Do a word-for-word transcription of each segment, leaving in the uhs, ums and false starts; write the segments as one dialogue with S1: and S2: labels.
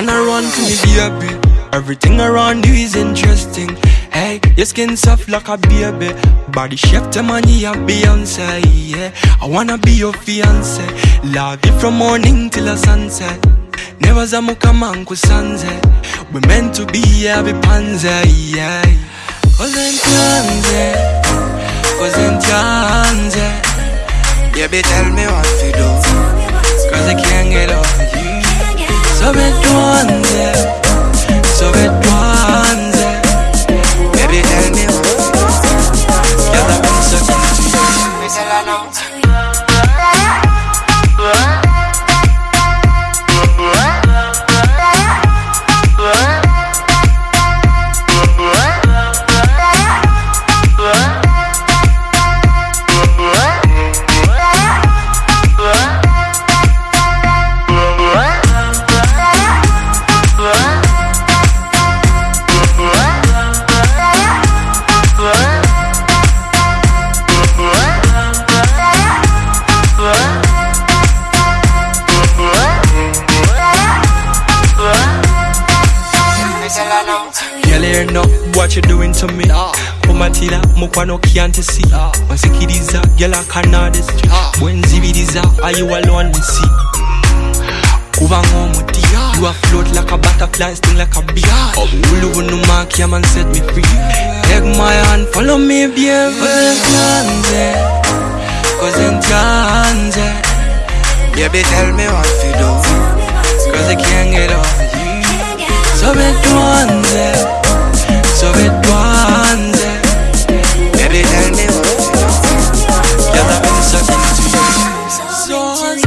S1: wanna run to me, baby. Everything around you is interesting. Hey, your skin soft like a baby. Body shape to money and Beyonce, yeah. I wanna be your fiance. Love you from morning till the sunset. Never zamuka manku sanze. We meant to be here, be panze, yeah. Cause in tianze, cause in tianze. Baby, tell me what to do, cause I can't get over you. So be duanze, so be duanze. Baby, tell me what to do, cause I've been so into you. Me tell her now. Girl, you know what you doing to me. Kumatila, mukwano can't see. Once you kidiza, girl, I cannot see. When zibidiza, are you alone me see? Kuvango muti, you a float like a butterfly, sting like a bee. Ulu no mark, yeah man set me free. Take my hand, follow me, baby. Cause in tianze, baby, tell me what to do, cause I can't get over you. So be duanze, so be duanze. Baby, tell me what to do, cause I've been so into you. So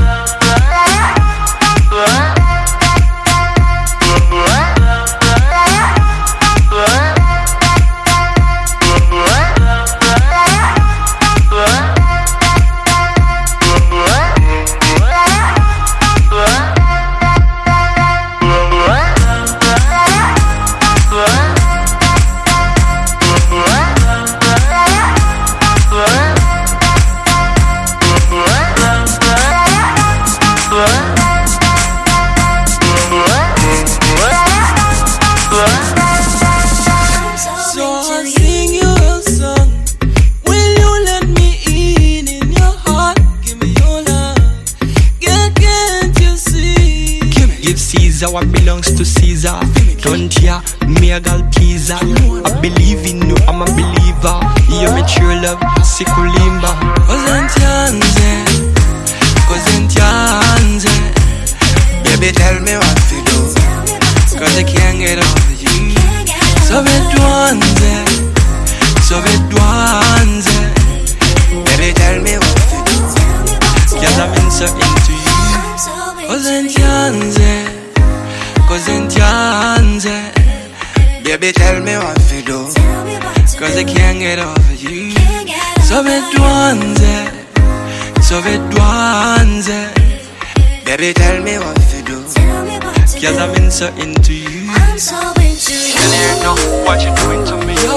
S1: Caesar, what belongs to Caesar. Don't ya, me a gal pleaser. I believe in you, I'm a believer. You're my true love, sikulimba. Cause in tianze, cause in tianze. Baby, tell me what to do, cause I can't get over you. So be duanze, so be duanze. Baby, tell me what to do, cause I've been so into you. Cause in tianze, cause in tianze. Baby, tell me what to do, cause I can't get over you. So be duanze, so be duanze. Baby, tell me what to do, cause I've been so into you. Girl, you know what you're doing to me.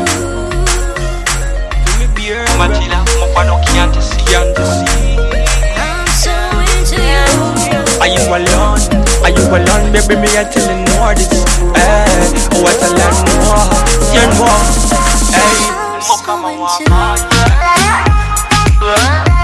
S1: Do me beer, Matila, Mopano can't see, can't see. Are you alone? Are you alone, baby? Me, I tell you know this. Hey, what a land more, you know. Hey, come on,